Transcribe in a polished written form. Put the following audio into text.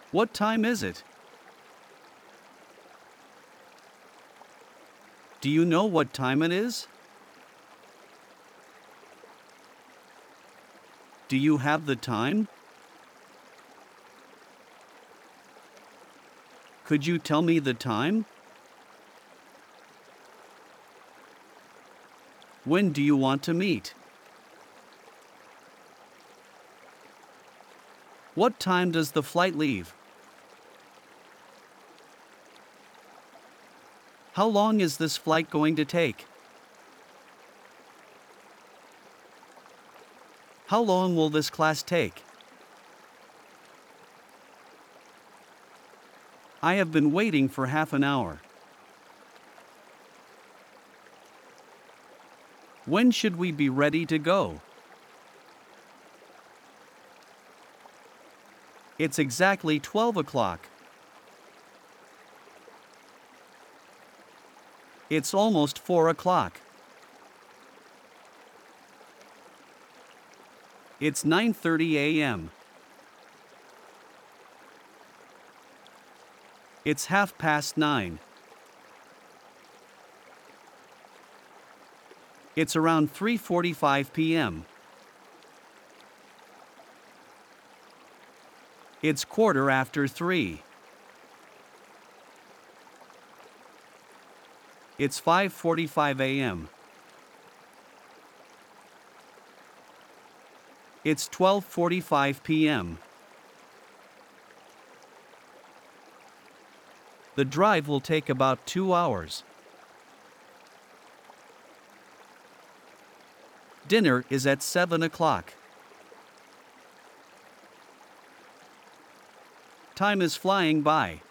What time is it? Do you know what time it is? Do you have the time? Could you tell me the time? When do you want to meet? What time does the flight leave? How long is this flight going to take? How long will this class take? I have been waiting for half an hour. When should we be ready to go? It's exactly 12 o'clock. It's almost 4 o'clock. It's 9:30 a.m. It's 9:30. It's around 3:45 p.m. It's 3:15. It's 5:45 a.m. It's 12:45 p.m. The drive will take about 2 hours. Dinner is at 7 o'clock. Time is flying by.